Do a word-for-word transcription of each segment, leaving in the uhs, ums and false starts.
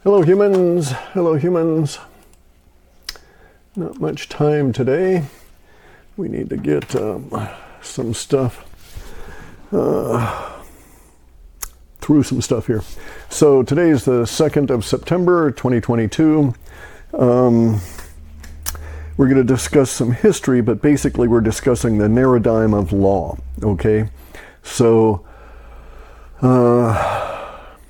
Hello humans, hello humans. Not much time today. We need to get um, some stuff, uh, through some stuff here. So today is the second of September, twenty twenty-two. Um, we're going to discuss some history, but basically we're discussing the paradigm of law, okay? So, uh,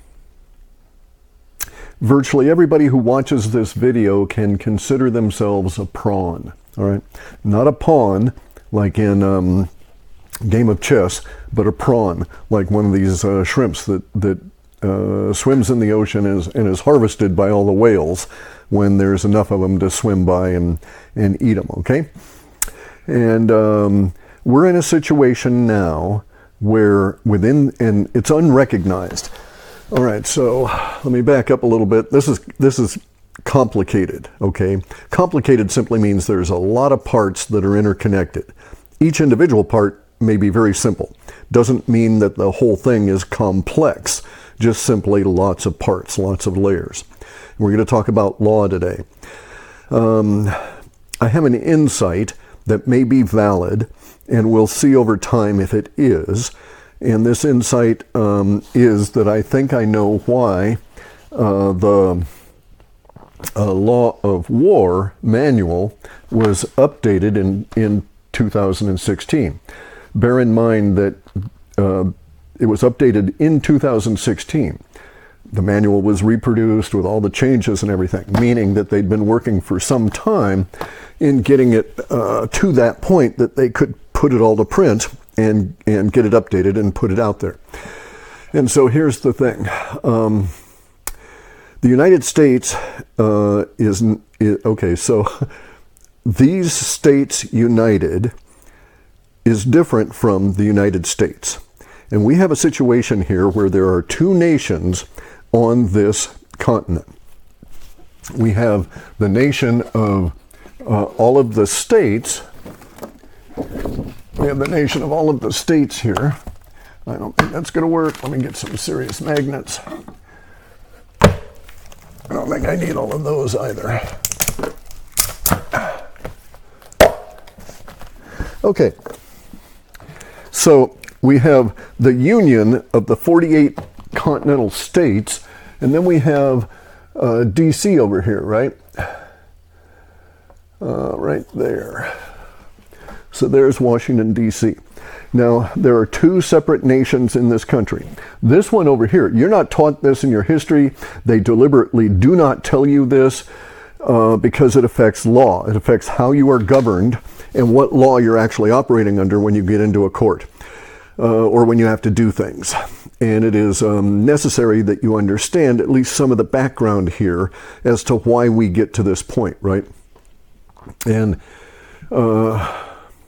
virtually everybody who watches this video can consider themselves a prawn, all right? Not a pawn, like in um, game of chess, but a prawn, like one of these uh, shrimps that, that uh, swims in the ocean and is, and is harvested by all the whales when there's enough of them to swim by and, and eat them, okay? And um, we're in a situation now where within, and it's unrecognized. All right, so let me back up a little bit. This is this is complicated, okay? Complicated simply means there's a lot of parts that are interconnected. Each individual part may be very simple. Doesn't mean that the whole thing is complex, just simply lots of parts, lots of layers. We're going to talk about law today. Um, I have an insight that may be valid, and we'll see over time if it is. And this insight um, is that I think I know why uh, the uh, Law of War manual was updated in, in two thousand sixteen. Bear in mind that uh, it was updated in two thousand sixteen. The manual was reproduced with all the changes and everything, meaning that they'd been working for some time in getting it uh, to that point that they could put it all to print and and get it updated and put it out there. And so here's the thing. Um, the United States uh, is, is, okay, so these states united is different from the United States. And we have a situation here where there are two nations on this continent. We have the nation of uh, all of the states. We have the nation of all of the states here. I don't think that's going to work. Let me get some serious magnets. I don't think I need all of those either. Okay. So we have the union of the forty-eight continental states, and then we have uh, D C over here, right? Uh, right there. So there's Washington, D C Now, there are two separate nations in this country. This one over here, you're not taught this in your history. They deliberately do not tell you this uh, because it affects law. It affects how you are governed and what law you're actually operating under when you get into a court uh, or when you have to do things. And it is um, necessary that you understand at least some of the background here as to why we get to this point, right? And uh,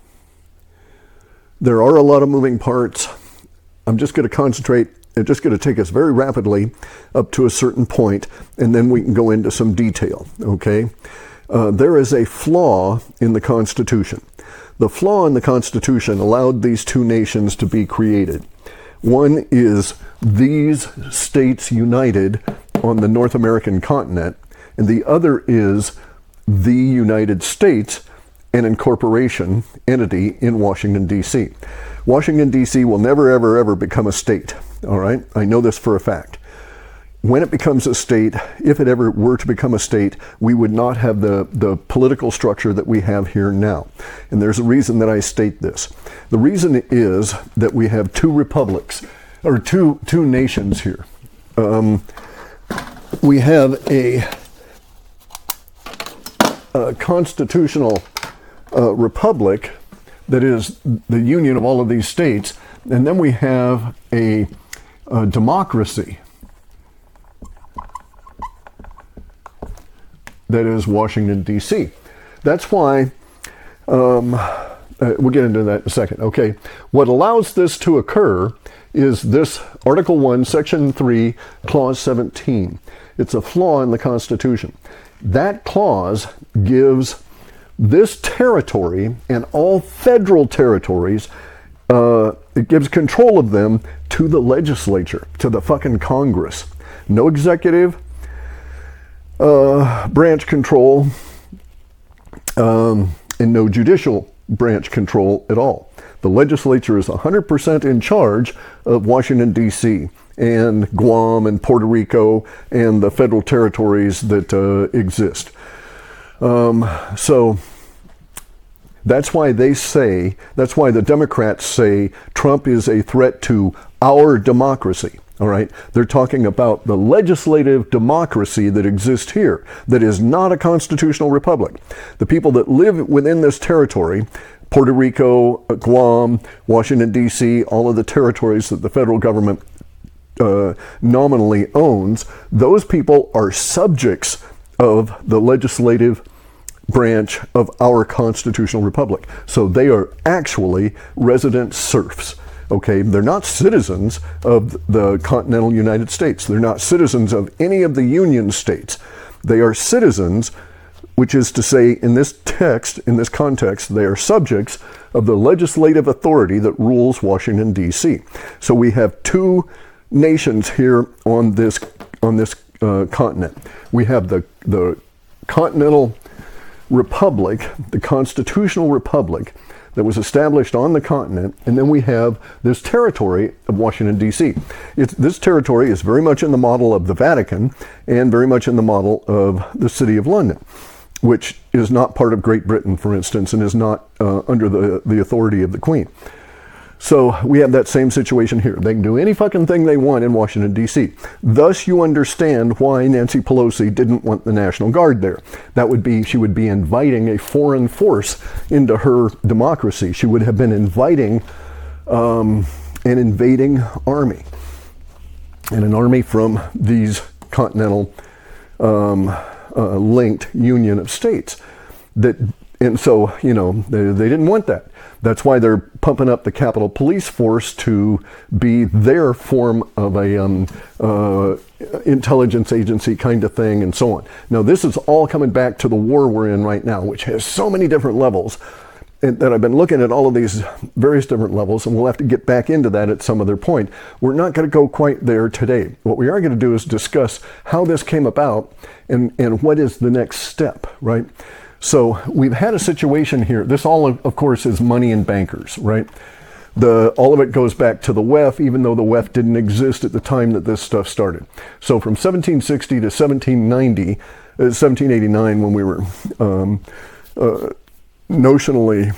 there are a lot of moving parts. I'm just going to concentrate, it's just going to take us very rapidly up to a certain point, and then we can go into some detail, okay? Uh, there is a flaw in the Constitution. The flaw in the Constitution allowed these two nations to be created. One is these states united on the North American continent, and the other is the United States, an incorporation entity in Washington, D C Washington, D C will never, ever, ever become a state, all right? I know this for a fact. When it becomes a state, if it ever were to become a state, we would not have the, the political structure that we have here now. And there's a reason that I state this. The reason is that we have two republics, or two, two nations here. Um, we have a, a constitutional Uh, republic that is the union of all of these states, and then we have a, a democracy that is Washington, D C That's why, um, uh, we'll get into that in a second. Okay, what allows this to occur is this Article one, Section three, Clause seventeen. It's a flaw in the Constitution. That clause gives this territory and all federal territories, uh, it gives control of them to the legislature, to the fucking Congress. No executive, uh, branch control um, and no judicial branch control at all. The legislature is one hundred percent in charge of Washington, D C and Guam and Puerto Rico and the federal territories that uh, exist. Um, so that's why they say, that's why the Democrats say Trump is a threat to our democracy. All right, they're talking about the legislative democracy that exists here, that is not a constitutional republic. The people that live within this territory, Puerto Rico, Guam, Washington, D C, all of the territories that the federal government uh, nominally owns, those people are subjects of the legislative branch of our constitutional republic. So they are actually resident serfs. Okay, they're not citizens of the continental United States. They're not citizens of any of the Union states. They are citizens, which is to say, in this text, in this context, they are subjects of the legislative authority that rules Washington, D C. So we have two nations here on this on this uh, continent. We have the the continental republic, the constitutional republic, that was established on the continent, and then we have this territory of Washington, D C. It's, this territory is very much in the model of the Vatican and very much in the model of the City of London, which is not part of Great Britain, for instance, and is not uh, under the, the authority of the Queen. So we have that same situation here. They can do any fucking thing they want in Washington, D C. Thus, you understand why Nancy Pelosi didn't want the National Guard there. That would be, she would be inviting a foreign force into her democracy. She would have been inviting um, an invading army, and an army from these continental um, uh, linked union of states. That, and so, you know, they, they didn't want that. That's why they're pumping up the Capitol Police Force to be their form of a um, uh, intelligence agency kind of thing, and so on. Now, this is all coming back to the war we're in right now, which has so many different levels, and that I've been looking at all of these various different levels, and we'll have to get back into that at some other point. We're not going to go quite there today. What we are going to do is discuss how this came about and, and what is the next step, right? So we've had a situation here. This all, of course, is money and bankers, right? The, all of it goes back to the W E F, even though the W E F didn't exist at the time that this stuff started. So from seventeen sixty to seventeen ninety, uh, seventeen eighty-nine, when we were um, uh, notionally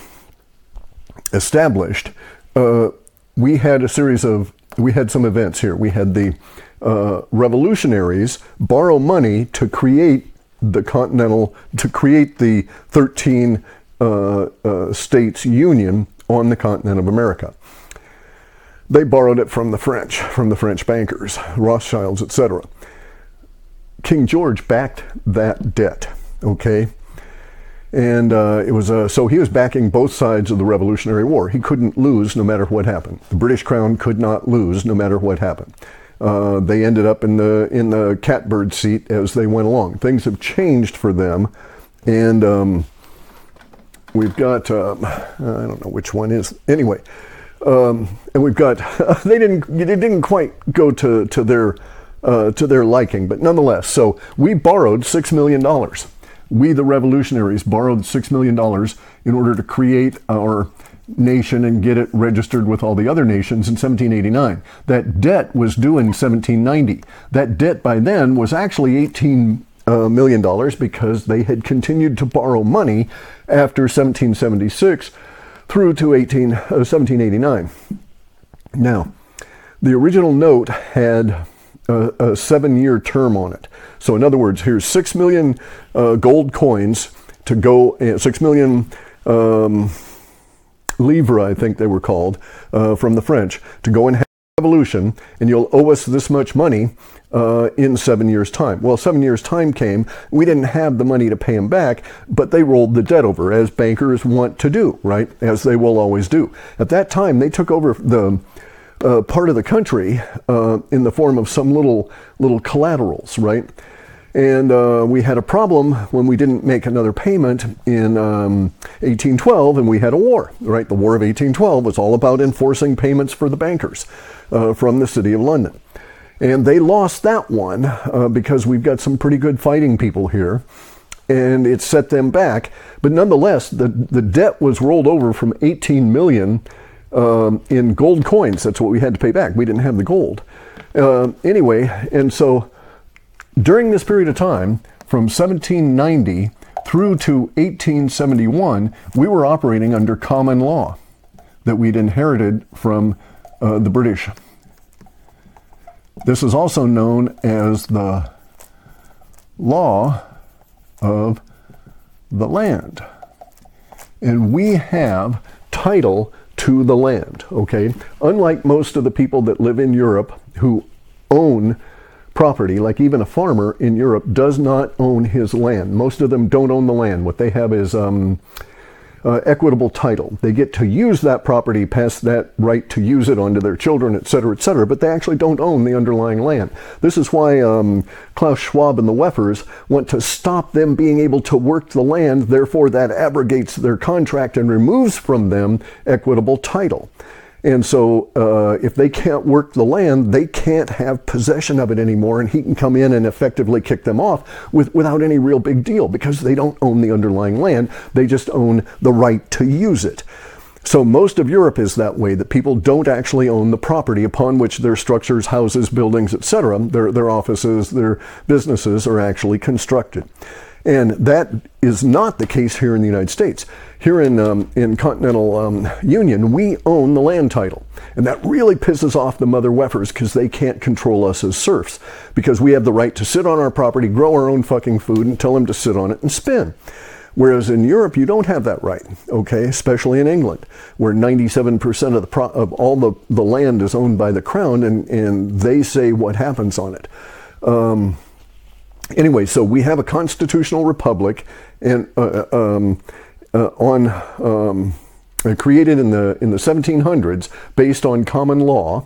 established, uh, we had a series of, we had some events here. We had the uh, revolutionaries borrow money to create the continental, to create the thirteen uh, uh, states union on the continent of America. They borrowed it from the French, from the French bankers, Rothschilds, et cetera. King George backed that debt, okay? And uh, it was uh, so he was backing both sides of the Revolutionary War. He couldn't lose no matter what happened. The British crown could not lose no matter what happened. Uh, they ended up in the in the catbird seat as they went along. Things have changed for them, and um, we've got um, I don't know which one is anyway, um, and we've got they didn't it didn't quite go to to their uh, to their liking, but nonetheless. So we borrowed six million dollars. We, the revolutionaries, borrowed six million dollars in order to create our nation and get it registered with all the other nations in seventeen eighty-nine. That debt was due in seventeen ninety. That debt by then was actually eighteen uh, million dollars because they had continued to borrow money after seventeen seventy-six through to eighteen, uh, seventeen eighty-nine. Now, the original note had a, a seven-year term on it. So in other words, here's six million uh, gold coins to go, uh, six million um, livres, I think they were called, uh, from the French, to go and have a revolution, and you'll owe us this much money uh, in seven years' time. Well, seven years' time came. We didn't have the money to pay them back, but they rolled the debt over, as bankers want to do, right? As they will always do. At that time, they took over the uh, part of the country uh, in the form of some little little collaterals, right? And uh, we had a problem when we didn't make another payment in um, eighteen twelve, and we had a war, right? The War of eighteen twelve was all about enforcing payments for the bankers uh, from the City of London. And they lost that one uh, because we've got some pretty good fighting people here, and it set them back. But nonetheless, the, the debt was rolled over from eighteen million um, in gold coins. That's what we had to pay back. We didn't have the gold. Uh, anyway, and so during this period of time, from seventeen ninety through to eighteen seventy-one, we were operating under common law that we'd inherited from uh, the British. This is also known as the law of the land. And we have title to the land, okay? Unlike most of the people that live in Europe who own property, like even a farmer in Europe does not own his land. Most of them don't own the land. What they have is um, uh, equitable title. They get to use that property, pass that right to use it onto their children, et cetera, et cetera, but they actually don't own the underlying land. This is why um, Klaus Schwab and the Weffers want to stop them being able to work the land. Therefore, that abrogates their contract and removes from them equitable title. And so uh, if they can't work the land, they can't have possession of it anymore, and he can come in and effectively kick them off with, without any real big deal, because they don't own the underlying land. They just own the right to use it. So most of Europe is that way, that people don't actually own the property upon which their structures, houses, buildings, et cetera, their, their offices, their businesses are actually constructed. And that is not the case here in the United States. Here in, um, in Continental um, Union, we own the land title. And that really pisses off the mother Weffers, because they can't control us as serfs, because we have the right to sit on our property, grow our own fucking food, and tell them to sit on it and spin. Whereas in Europe, you don't have that right, okay? Especially in England, where ninety-seven percent of the pro of all the, the land is owned by the crown, and, and they say what happens on it. Um, Anyway, so we have a constitutional republic, and uh, um, uh, on um, uh, created in the in the seventeen hundreds based on common law.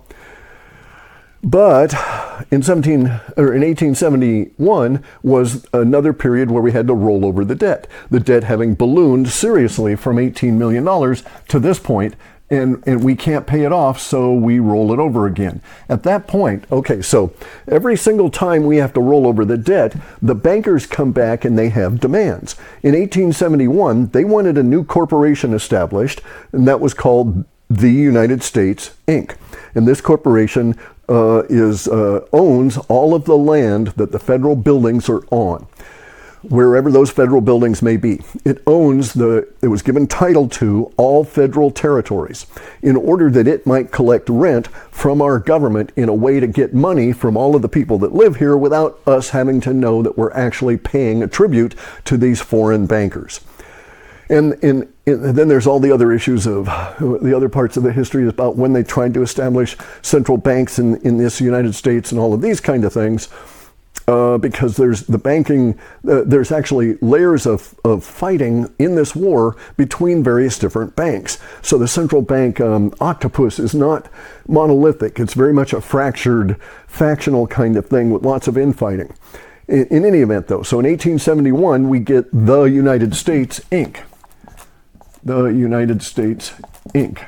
But in seventeen or in eighteen seventy-one was another period where we had to roll over the debt. The debt having ballooned seriously from eighteen million dollars to this point. And, and we can't pay it off, so we roll it over again. At that point, okay, so every single time we have to roll over the debt, the bankers come back and they have demands. In eighteen seventy-one, they wanted a new corporation established, and that was called the United States, Incorporated. And this corporation uh, is uh, owns all of the land that the federal buildings are on, wherever those federal buildings may be. It owns the, it was given title to all federal territories in order that it might collect rent from our government in a way to get money from all of the people that live here without us having to know that we're actually paying a tribute to these foreign bankers. And, in, and then there's all the other issues of the other parts of the history about when they tried to establish central banks in, in this United States and all of these kind of things. Uh, because there's the banking, uh, there's actually layers of, of fighting in this war between various different banks. So the central bank um, octopus is not monolithic. It's very much a fractured, factional kind of thing with lots of infighting. In, in any event, though, so in eighteen seventy-one, we get the United States, Incorporated. The United States, Incorporated.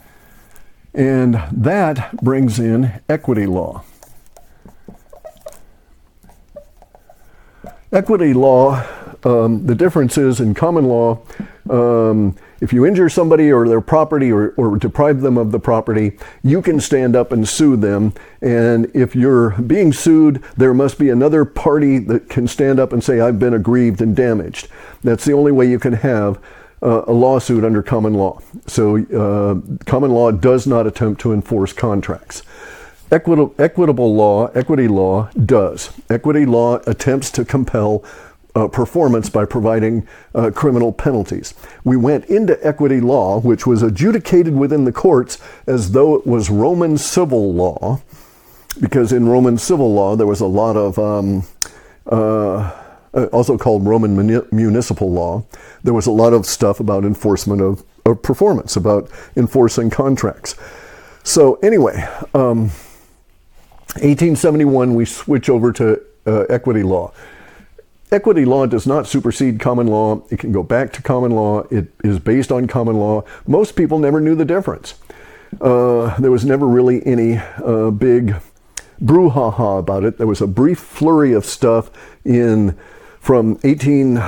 And that brings in equity law. Equity law, um, the difference is in common law, um, if you injure somebody or their property or, or deprive them of the property, you can stand up and sue them. And if you're being sued, there must be another party that can stand up and say, I've been aggrieved and damaged. That's the only way you can have uh, a lawsuit under common law. So uh, common law does not attempt to enforce contracts. Equitable, equitable law, equity law does. Equity law attempts to compel uh, performance by providing uh, criminal penalties. We went into equity law, which was adjudicated within the courts as though it was Roman civil law, because in Roman civil law there was a lot of, um, uh, also called Roman muni- municipal law, there was a lot of stuff about enforcement of, of performance, about enforcing contracts. So anyway, um, eighteen seventy-one, we switch over to uh, equity law. Equity law does not supersede common law. It can go back to common law. It is based on common law. Most people never knew the difference. Uh, there was never really any uh, big brouhaha about it. There was a brief flurry of stuff in from eighteen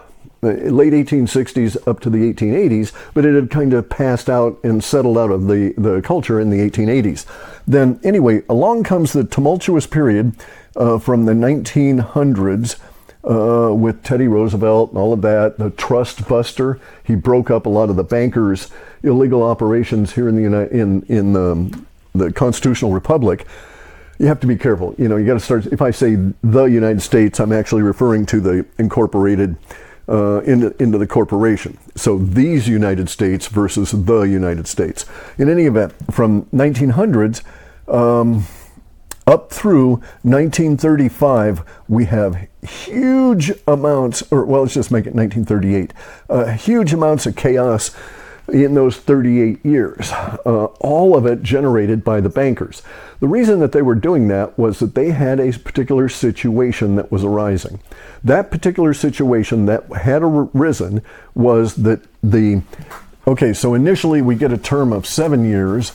late eighteen sixties up to the eighteen eighties, but it had kind of passed out and settled out of the, the culture in the eighteen eighties. Then anyway, along comes the tumultuous period uh, from the nineteen hundreds uh, with Teddy Roosevelt and all of that, the trust buster. He broke up a lot of the bankers' illegal operations here in the United, in, in the, the Constitutional Republic. You have to be careful. You know, you got to start, if I say the United States, I'm actually referring to the incorporated Uh, into, into the corporation. So these United States versus the United States. In any event, from nineteen hundreds um, up through nineteen thirty-five, we have huge amounts, or well, let's just make it nineteen thirty-eight, uh, huge amounts of chaos in those thirty-eight years, uh, all of it generated by the bankers. The reason that they were doing that was that they had a particular situation that was arising. That particular situation that had arisen was that the, okay, so initially we get a term of seven years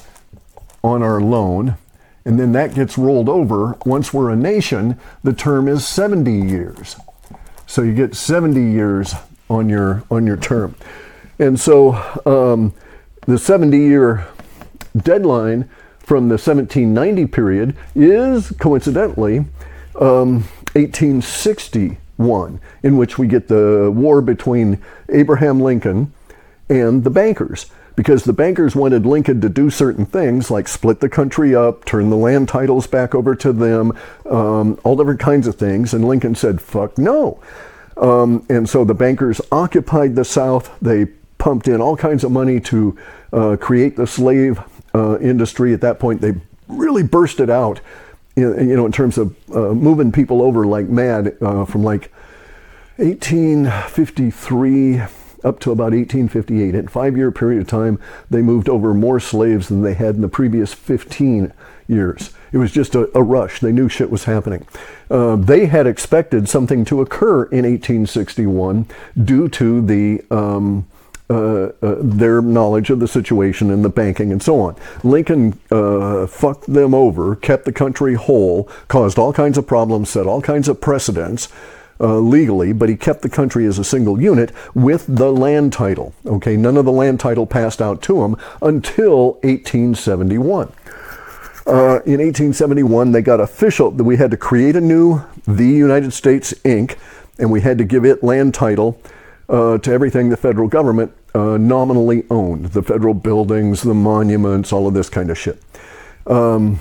on our loan, and then that gets rolled over. Once we're a nation, the term is seventy years. So you get seventy years on your, on your term. And so um, the seventy-year deadline from the seventeen ninety period is coincidentally um, eighteen sixty-one, in which we get the war between Abraham Lincoln and the bankers. Because the bankers wanted Lincoln to do certain things like split the country up, turn the land titles back over to them, um, all different kinds of things. And Lincoln said, fuck no. Um, and so the bankers occupied the South. They pumped in all kinds of money to uh, create the slave uh, industry. At that point, they really burst it out, in, you know, in terms of uh, moving people over like mad uh, from like eighteen fifty-three up to about eighteen fifty-eight. In a five-year period of time, they moved over more slaves than they had in the previous fifteen years. It was just a, a rush. They knew shit was happening. Uh, they had expected something to occur in eighteen sixty-one due to the um, Uh, uh, their knowledge of the situation and the banking and so on. Lincoln uh, fucked them over, kept the country whole, caused all kinds of problems, set all kinds of precedents uh, legally, but he kept the country as a single unit with the land title. Okay, none of the land title passed out to him until eighteen seventy-one. Uh, in eighteen seventy-one, they got official, we had to create a new, the United States Incorporated, and we had to give it land title Uh, to everything the federal government uh, nominally owned. The federal buildings, the monuments, all of this kind of shit. Um,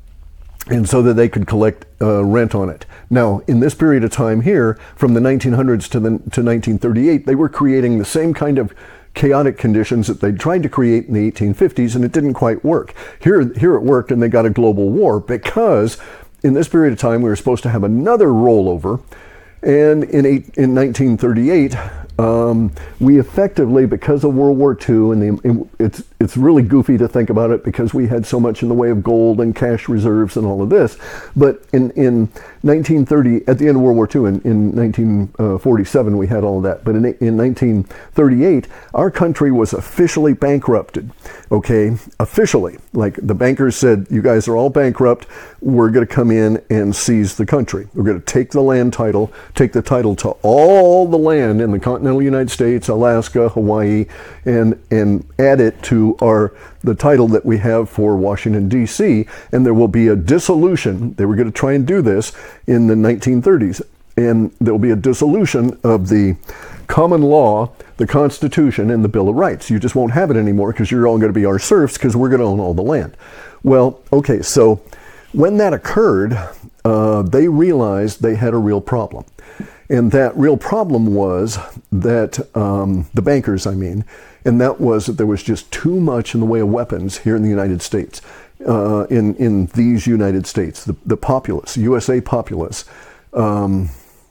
and so that they could collect uh, rent on it. Now, in this period of time here, from the nineteen hundreds to, the, to nineteen thirty-eight, they were creating the same kind of chaotic conditions that they tried to create in the eighteen fifties, and it didn't quite work. Here, here it worked, and they got a global war because in this period of time, we were supposed to have another rollover. And in, eight, in nineteen thirty-eight, um, we effectively, because of World War Two, and the, it's, it's really goofy to think about it because we had so much in the way of gold and cash reserves and all of this. But in, in nineteen thirty, at the end of World War Two, in, in nineteen forty-seven, we had all of that. But in, in nineteen thirty-eight, our country was officially bankrupted. Okay, officially. Like the bankers said, you guys are all bankrupt. We're going to come in and seize the country. We're going to take the land title, take the title to all the land in the continental United States, Alaska, Hawaii, and and add it to our the title that we have for Washington, D C, and there will be a dissolution. They were going to try and do this in the nineteen thirties, and there will be a dissolution of the common law, the Constitution, and the Bill of Rights. You just won't have it anymore because you're all going to be our serfs because we're going to own all the land. Well, okay, so when that occurred, uh, they realized they had a real problem. And that real problem was that, um, the bankers, I mean, and that was that there was just too much in the way of weapons here in the United States, uh, in, in these United States. The, the populace, U S A populace, um,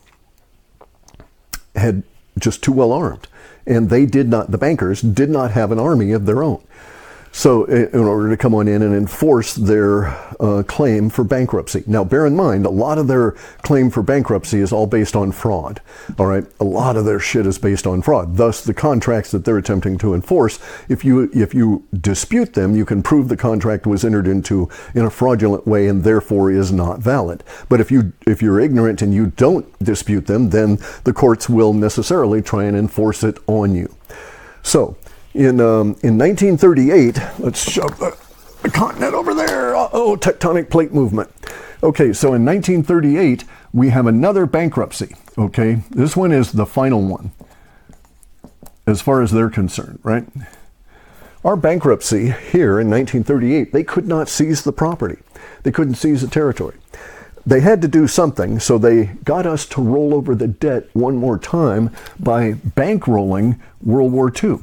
had just too well armed. And they did not, the bankers did not have an army of their own. So in order to come on in and enforce their uh, claim for bankruptcy. Now, bear in mind, a lot of their claim for bankruptcy is all based on fraud. All right, a lot of their shit is based on fraud. Thus, the contracts that they're attempting to enforce, if you if you dispute them, you can prove the contract was entered into in a fraudulent way and therefore is not valid. But if you if you're ignorant and you don't dispute them, then the courts will necessarily try and enforce it on you. So. In um, in nineteen thirty-eight, let's shove the, the continent over there. Uh-oh, tectonic plate movement. Okay, so in nineteen thirty-eight, we have another bankruptcy. Okay, this one is the final one, as far as they're concerned, right? Our bankruptcy here in nineteen thirty-eight, they could not seize the property. They couldn't seize the territory. They had to do something, so they got us to roll over the debt one more time by bankrolling World War Two.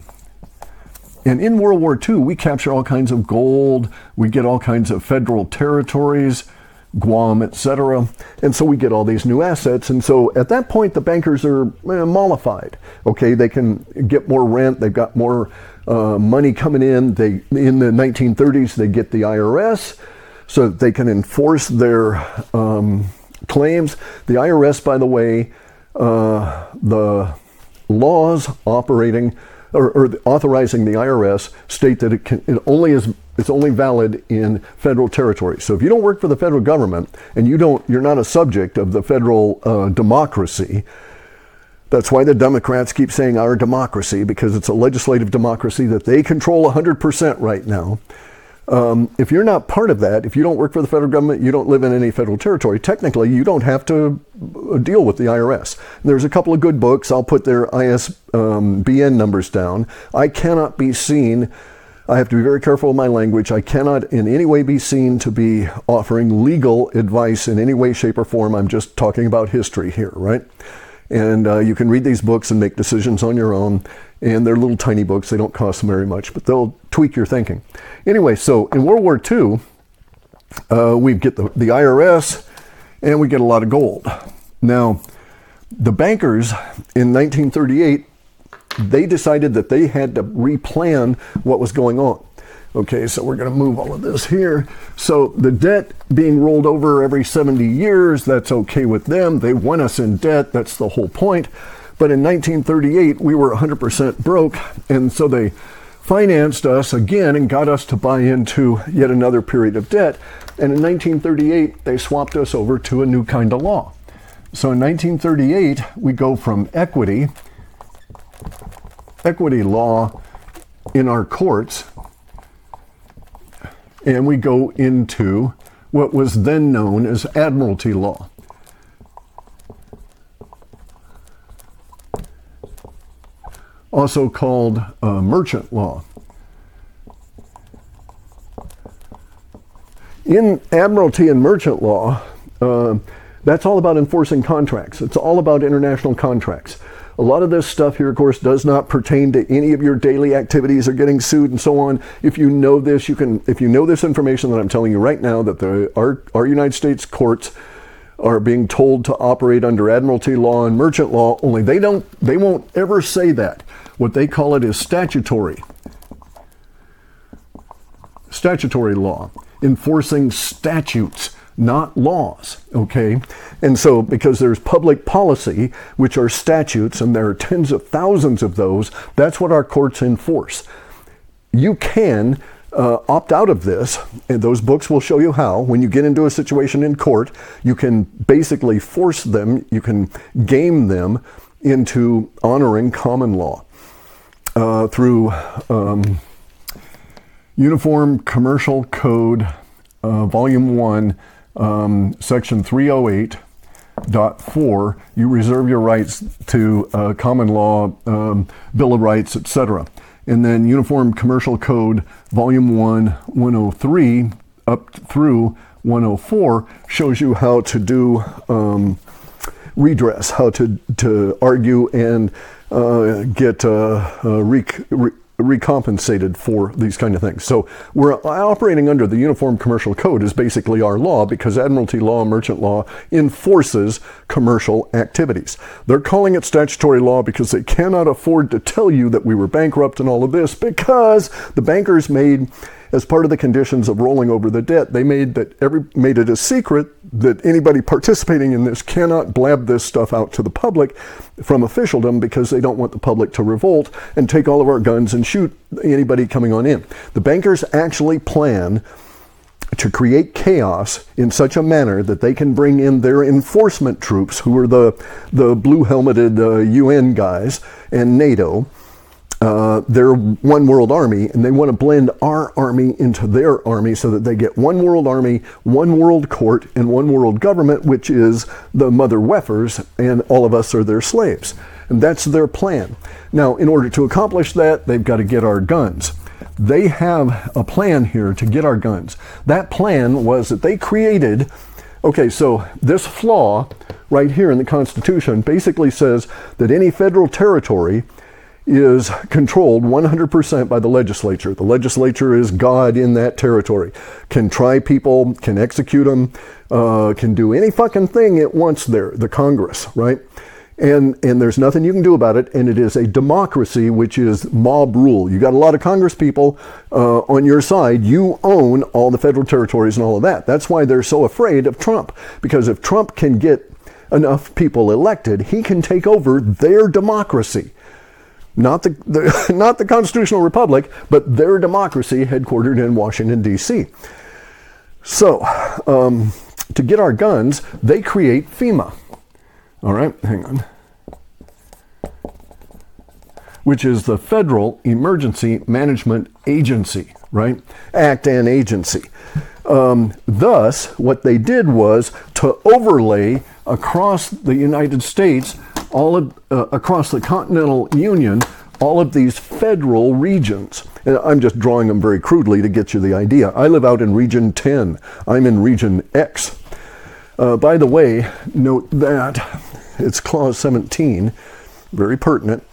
And in World War Two, we capture all kinds of gold, we get all kinds of federal territories, Guam, et cetera. And so we get all these new assets. And so at that point, the bankers are eh, mollified. Okay, they can get more rent, they've got more uh, money coming in. They in the nineteen thirties, they get the I R S so that they can enforce their um, claims. The I R S, by the way, uh, the laws operating Or, or authorizing the I R S state that it can it only is it's only valid in federal territory. So if you don't work for the federal government and you don't you're not a subject of the federal uh, democracy, that's why the Democrats keep saying our democracy, because it's a legislative democracy that they control one hundred percent right now. Um, if you're not part of that, if you don't work for the federal government, you don't live in any federal territory, technically you don't have to deal with the I R S. There's a couple of good books. I'll put their I S B N numbers down. I cannot be seen, I have to be very careful with my language, I cannot in any way be seen to be offering legal advice in any way, shape, or form. I'm just talking about history here, right? And uh, you can read these books and make decisions on your own. And they're little tiny books. They don't cost very much, but they'll tweak your thinking. Anyway, so in World War Two, uh, we get the, the I R S and we get a lot of gold. Now, the bankers in nineteen thirty-eight, they decided that they had to replan what was going on. Okay, so we're going to move all of this here. So the debt being rolled over every seventy years, that's okay with them. They want us in debt. That's the whole point. But in nineteen thirty-eight, we were one hundred percent broke, and so they financed us again and got us to buy into yet another period of debt. And in nineteen thirty-eight, they swapped us over to a new kind of law. So in nineteen thirty-eight, we go from equity, equity law in our courts, and we go into what was then known as admiralty law. Also called uh, merchant law. In admiralty and merchant law, uh, that's all about enforcing contracts. It's all about international contracts. A lot of this stuff here, of course, does not pertain to any of your daily activities or getting sued and so on. If you know this, you can. If you know this information that I'm telling you right now, that the our our United States courts are being told to operate under admiralty law and merchant law, only they don't. They won't ever say that. What they call it is statutory. Statutory law, enforcing statutes, not laws, okay? And so, because there's public policy, which are statutes, and there are tens of thousands of those, that's what our courts enforce. You can uh, opt out of this, and those books will show you how. When you get into a situation in court, you can basically force them, you can game them into honoring common law. Uh, through um, Uniform Commercial Code, uh, Volume one, um, Section three oh eight point four, you reserve your rights to uh, common law, um, Bill of Rights, et cetera. And then Uniform Commercial Code, Volume one, one oh three, up through one oh four, shows you how to do um, redress, how to, to argue and Uh, get uh, uh, rec- re- recompensated for these kind of things. So we're operating under the Uniform Commercial Code is basically our law, because admiralty law, merchant law enforces commercial activities. They're calling it statutory law because they cannot afford to tell you that we were bankrupt and all of this, because the bankers made, as part of the conditions of rolling over the debt, they made that every made it a secret that anybody participating in this cannot blab this stuff out to the public from officialdom, because they don't want the public to revolt and take all of our guns and shoot anybody coming on in. The bankers actually plan to create chaos in such a manner that they can bring in their enforcement troops, who are the, the blue-helmeted uh, U N guys and NATO. Uh, they're one world army, and they want to blend our army into their army so that they get one world army, one world court, and one world government, which is the mother weffers, and all of us are their slaves. And that's their plan. Now, in order to accomplish that, they've got to get our guns. They have a plan here to get our guns. That plan was that they created, okay, so this flaw right here in the Constitution basically says that any federal territory is controlled one hundred percent by the legislature. The legislature is God in that territory. Can try people, can execute them, uh, can do any fucking thing it wants there, the Congress, right? And, and there's nothing you can do about it, and it is a democracy, which is mob rule. You got a lot of Congress people uh, on your side. You own all the federal territories and all of that. That's why they're so afraid of Trump, because if Trump can get enough people elected, he can take over their democracy. Not the, the not the constitutional republic, but their democracy headquartered in Washington, D C. So, um, to get our guns, they create FEMA. All right, hang on. Which is the Federal Emergency Management Agency, right? Act and agency. Um, thus, what they did was to overlay across the United States, all of, uh, across the Continental Union, all of these federal regions. And I'm just drawing them very crudely to get you the idea. I live out in Region ten. I'm in Region X. Uh, by the way, note that it's Clause seventeen, very pertinent.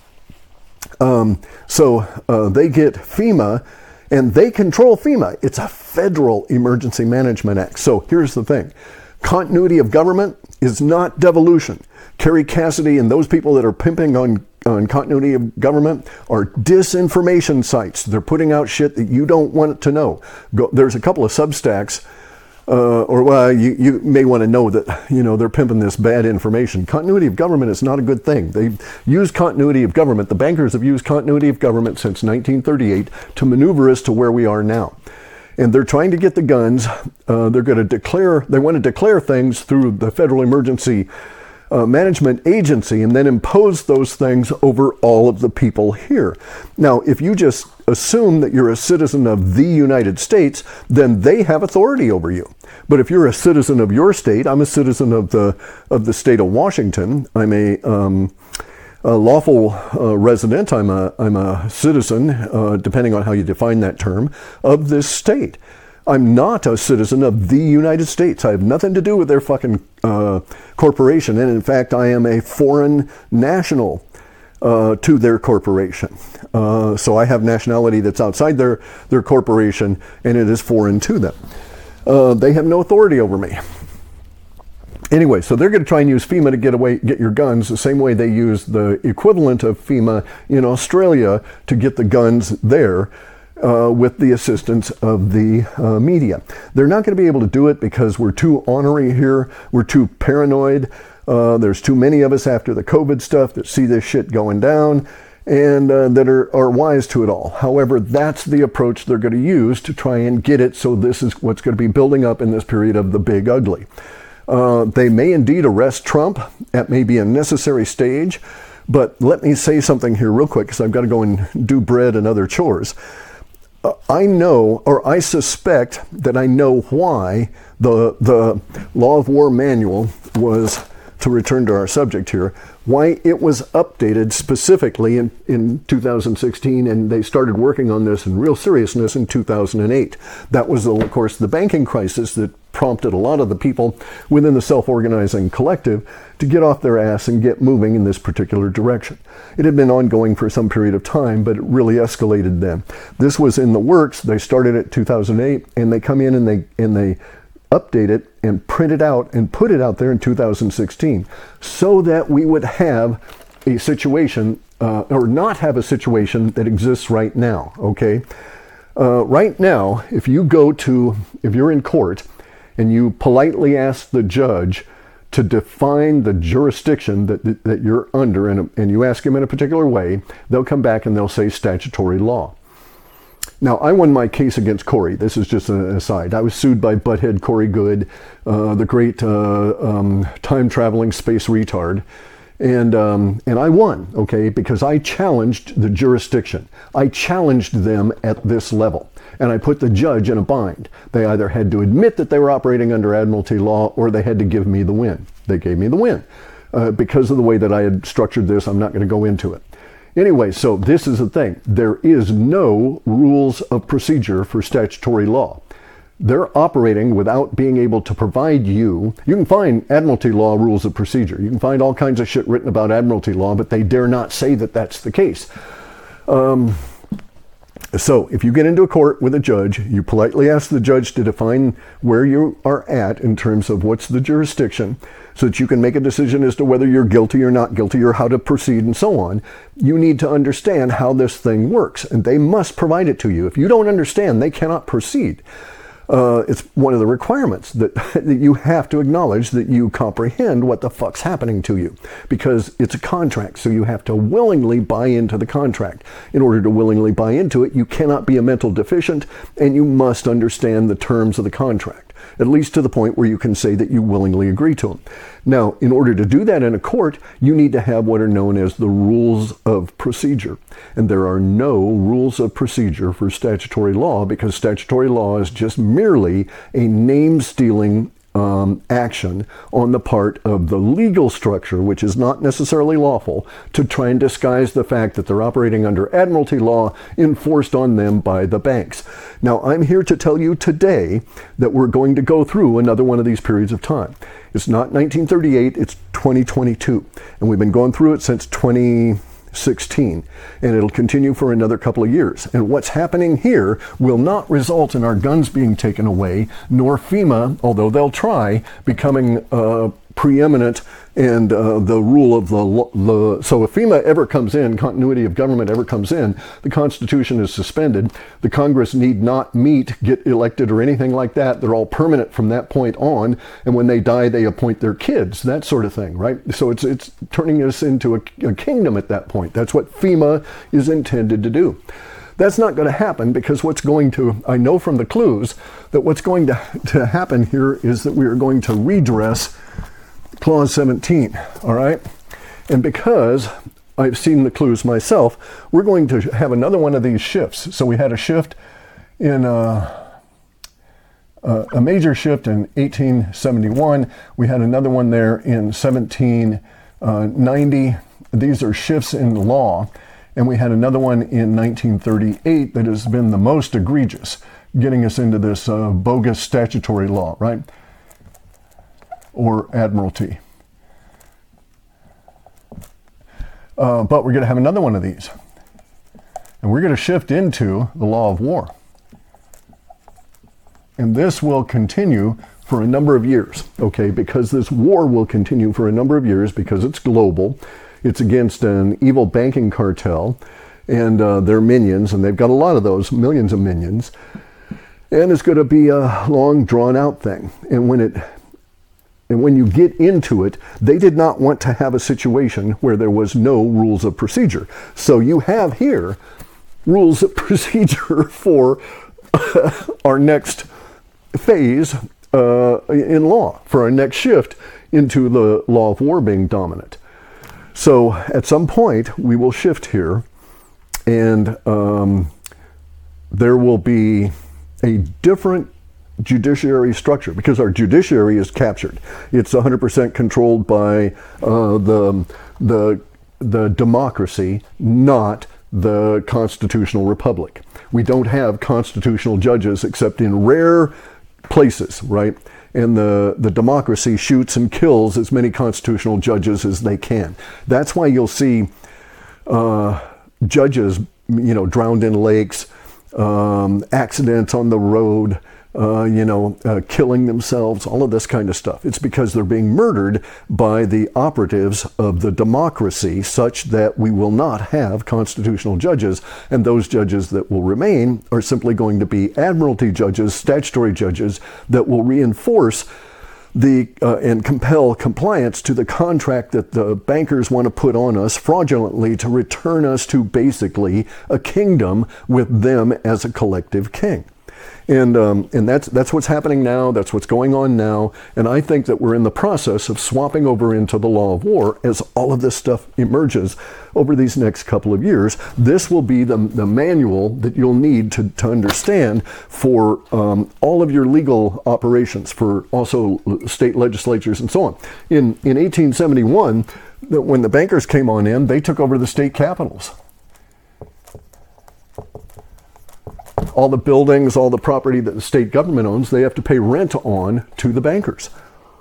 Um, so uh, they get FEMA, and they control FEMA. It's a Federal Emergency Management Act. So here's the thing. Continuity of government is not devolution. Kerry Cassidy and those people that are pimping on, on continuity of government are disinformation sites. They're putting out shit that you don't want to know. Go, there's a couple of Substacks, uh, or well, you, you may want to know that, you know, they're pimping this bad information. Continuity of government is not a good thing. They use continuity of government. The bankers have used continuity of government since nineteen thirty-eight to maneuver us to where we are now. And they're trying to get the guns. Uh, they're going to declare, they want to declare things through the Federal Emergency Uh, Management Agency, and then impose those things over all of the people here. Now, if you just assume that you're a citizen of the United States, then they have authority over you. But if you're a citizen of your state, I'm a citizen of the of the state of Washington. I'm a, um, a lawful uh, resident. I'm a I'm a citizen, uh, depending on how you define that term, of this state. I'm not a citizen of the United States. I have nothing to do with their fucking uh, corporation. And in fact, I am a foreign national uh, to their corporation. Uh, so I have nationality that's outside their, their corporation, and it is foreign to them. Uh, they have no authority over me. Anyway, so they're going to try and use FEMA to get away, get your guns, the same way they use the equivalent of FEMA in Australia to get the guns there. Uh, with the assistance of the uh, media. They're not going to be able to do it because we're too ornery here. We're too paranoid. Uh, there's too many of us after the COVID stuff that see this shit going down and uh, that are, are wise to it all. However, that's the approach they're going to use to try and get it. So this is what's going to be building up in this period of the big ugly. Uh, they may indeed arrest Trump at maybe a necessary stage. But let me say something here real quick, because I've got to go and do bread and other chores. Uh, I know, or I suspect that I know why the the Law of War manual was to return to our subject here, why it was updated specifically in, in two thousand sixteen, and they started working on this in real seriousness in two thousand eight. That was, of course, the banking crisis that prompted a lot of the people within the self-organizing collective to get off their ass and get moving in this particular direction. It had been ongoing for some period of time, but it really escalated then. This was in the works. They started it two thousand eight, and they come in and they and they update it and print it out and put it out there in two thousand sixteen, so that we would have a situation, uh, or not have a situation that exists right now, okay? Uh, right now, if you go to, if you're in court and you politely ask the judge to define the jurisdiction that, that, that you're under, and, and you ask him in a particular way, they'll come back and they'll say statutory law. Now, I won my case against Corey. This is just an aside. I was sued by butthead Corey Goode, uh, the great uh, um, time-traveling space retard. And, um, and I won, okay, because I challenged the jurisdiction. I challenged them at this level. And I put the judge in a bind. They either had to admit that they were operating under Admiralty law, or they had to give me the win. They gave me the win. Uh, because of the way that I had structured this, I'm not going to go into it. Anyway, so this is the thing. There is no rules of procedure for statutory law. They're operating without being able to provide you. You can find Admiralty law rules of procedure. You can find all kinds of shit written about Admiralty law, but they dare not say that that's the case. Um, so if you get into a court with a judge, you politely ask the judge to define where you are at in terms of what's the jurisdiction, so that you can make a decision as to whether you're guilty or not guilty, or how to proceed and so on. You need to understand how this thing works, and they must provide it to you. If you don't understand, they cannot proceed. Uh, it's one of the requirements that, that you have to acknowledge that you comprehend what the fuck's happening to you, because it's a contract, so you have to willingly buy into the contract. In order to willingly buy into it, you cannot be a mental deficient, and you must understand the terms of the contract, at least to the point where you can say that you willingly agree to them. Now, in order to do that in a court, you need to have what are known as the rules of procedure. And there are no rules of procedure for statutory law, because statutory law is just merely a name-stealing um, action on the part of the legal structure, which is not necessarily lawful, to try and disguise the fact that they're operating under Admiralty law enforced on them by the banks. Now, I'm here to tell you today that we're going to go through another one of these periods of time. It's not nineteen thirty-eight, it's twenty twenty-two. And we've been going through it since twenty sixteen, and it'll continue for another couple of years. And what's happening here will not result in our guns being taken away, nor FEMA, although they'll try, becoming uh, preeminent and uh, the rule of the, the... So if FEMA ever comes in, continuity of government ever comes in, the Constitution is suspended. The Congress need not meet, get elected, or anything like that. They're all permanent from that point on. And when they die, they appoint their kids, that sort of thing, right? So it's, it's turning us into a, a kingdom at that point. That's what FEMA is intended to do. That's not going to happen, because what's going to, I know from the clues, that what's going to, to happen here is that we are going to redress Clause seventeen, all right? And because I've seen the clues myself, we're going to have another one of these shifts. So we had a shift in, uh, uh, a major shift in eighteen seventy-one. We had another one there in seventeen ninety. These are shifts in law. And we had another one in nineteen thirty-eight that has been the most egregious, getting us into this uh, bogus statutory law, right? Or Admiralty. Uh, but we're going to have another one of these. And we're going to shift into the law of war. And this will continue for a number of years, okay? Because this war will continue for a number of years, because it's global. It's against an evil banking cartel and uh, their minions, and they've got a lot of those, millions of minions. And it's going to be a long, drawn-out thing. And when it... And when you get into it, they did not want to have a situation where there was no rules of procedure. So you have here rules of procedure for uh, our next phase uh, in law, for our next shift into the law of war being dominant. So at some point, we will shift here, and um, there will be a different judiciary structure, because our judiciary is captured. It's one hundred percent controlled by uh, the the the democracy, not the constitutional republic. We don't have constitutional judges except in rare places, right? And the, the democracy shoots and kills as many constitutional judges as they can. That's why you'll see uh, judges, you know, drowned in lakes, um, accidents on the road, uh, you know, uh, killing themselves, all of this kind of stuff. It's because they're being murdered by the operatives of the democracy, such that we will not have constitutional judges, and those judges that will remain are simply going to be admiralty judges, statutory judges that will reinforce the uh, and compel compliance to the contract that the bankers want to put on us fraudulently to return us to basically a kingdom with them as a collective king. And um, and that's that's what's happening now. That's what's going on now. And I think that we're in the process of swapping over into the law of war as all of this stuff emerges over these next couple of years. This will be the, the manual that you'll need to, to understand for um, all of your legal operations, for also state legislatures and so on. In, in eighteen seventy-one, when the bankers came on in, they took over the state capitals. All the buildings, all the property that the state government owns, they have to pay rent on to the bankers.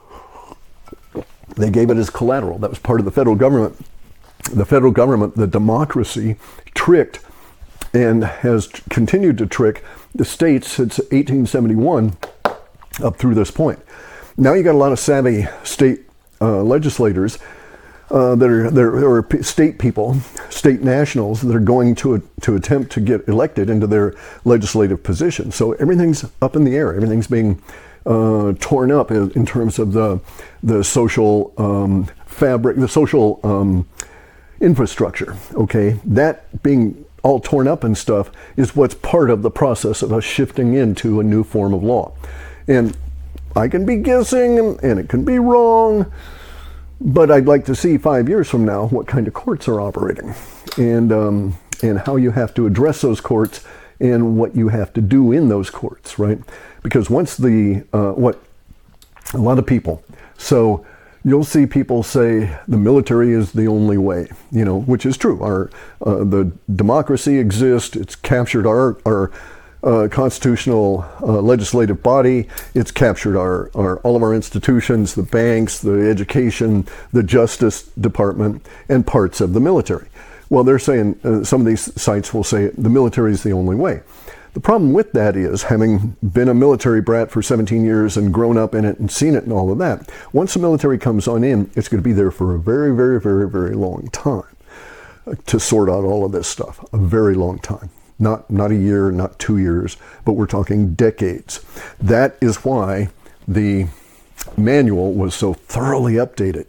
They gave it as collateral. That was part of the federal government. The federal government, the democracy, tricked and has continued to trick the states since eighteen seventy-one up through this point. Now you got a lot of savvy state uh, legislators Uh, that are, that are state people, state nationals that are going to to attempt to get elected into their legislative position. So everything's up in the air. Everything's being uh, torn up in, in terms of the the social um, fabric, the social um, infrastructure. Okay, that being all torn up and stuff is what's part of the process of us shifting into a new form of law. And I can be guessing, and, and it can be wrong. But I'd like to see five years from now what kind of courts are operating, and um, and how you have to address those courts, and what you have to do in those courts, right? Because once the uh, what a lot of people, so you'll see people say the military is the only way, you know, which is true. Our uh, the democracy exists. It's captured our our. Uh, constitutional uh, legislative body. It's captured our, our all of our institutions, the banks, the education, the Justice Department, and parts of the military. Well, they're saying, uh, some of these sites will say the military is the only way. The problem with that is, having been a military brat for seventeen years and grown up in it and seen it and all of that, once the military comes on in, it's going to be there for a very, very, very, very long time uh, to sort out all of this stuff. A very long time. Not not a year, not two years, but we're talking decades. That is why the manual was so thoroughly updated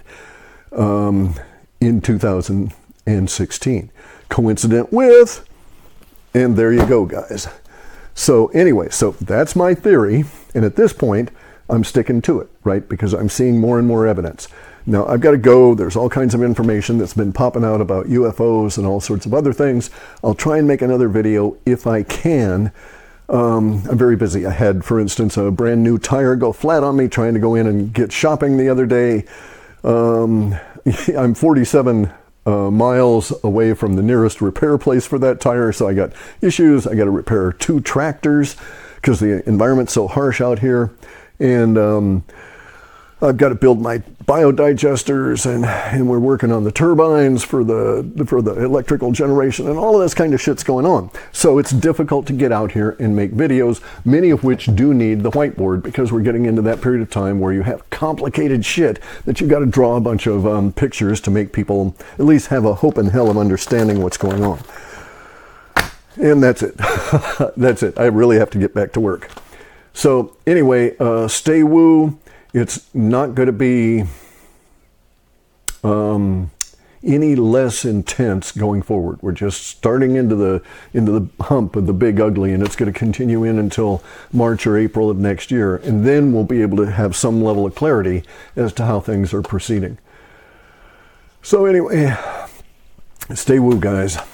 um, in two thousand sixteen. Coincident with, and there you go, guys. So anyway, so that's my theory, and at this point, I'm sticking to it, right? Because I'm seeing more and more evidence. Now, I've got to go. There's all kinds of information that's been popping out about U F Os and all sorts of other things. I'll try and make another video if I can. Um, I'm very busy. I had, for instance, a brand new tire go flat on me trying to go in and get shopping the other day. Um, I'm forty-seven uh, miles away from the nearest repair place for that tire, so I got issues. I got to repair two tractors because the environment's so harsh out here. And um, I've got to build my biodigesters, and, and we're working on the turbines for the for the electrical generation, and all of this kind of shit's going on. So it's difficult to get out here and make videos, many of which do need the whiteboard, because we're getting into that period of time where you have complicated shit that you've got to draw a bunch of um, pictures to make people at least have a hope in hell of understanding what's going on. And that's it. That's it. I really have to get back to work. So anyway, uh, stay woo. It's not going to be um, any less intense going forward. We're just starting into the into the hump of the big ugly, and it's going to continue in until March or April of next year, and then we'll be able to have some level of clarity as to how things are proceeding. So anyway, stay woo, guys.